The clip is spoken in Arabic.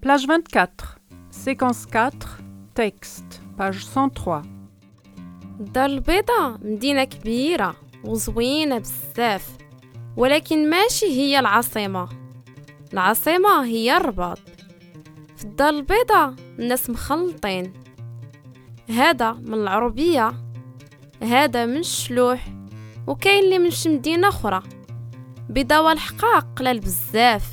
Plage 24, séquence 4, texte, page 103. الدار البيضاء مدينة كبيرة وزوينة بزاف، ولكن ماشي هي العاصمة هي الرباط. في الدار البيضاء الناس مخلطين، هذا من العربية، هذا من الشلوح، وكاين اللي من شي مدينة أخرى. بيضاء والحقاق قلال بزاف،